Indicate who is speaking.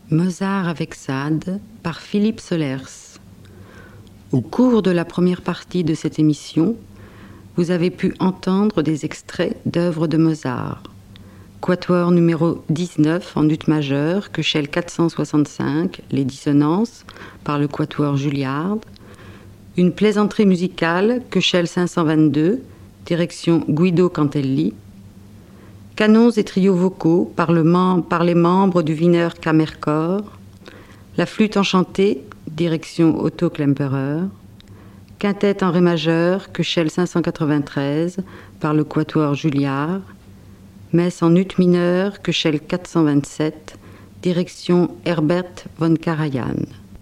Speaker 1: Mozart avec Sade par Philippe Solers. Au cours de la première partie de cette émission, vous avez pu entendre des extraits d'œuvres de Mozart. Quatuor numéro 19 en ut majeur, Köchel 465, les dissonances, par le Quatuor Juilliard. Une plaisanterie musicale, Köchel 522, direction Guido Cantelli. Canons et trios vocaux par les membres du Wiener Kammerchor. La flûte enchantée, direction Otto Klemperer. Quintette en ré majeur, Köchel 593, par le Quatuor Juilliard. Messe en ut mineur, Köchel 427, direction Herbert von Karajan.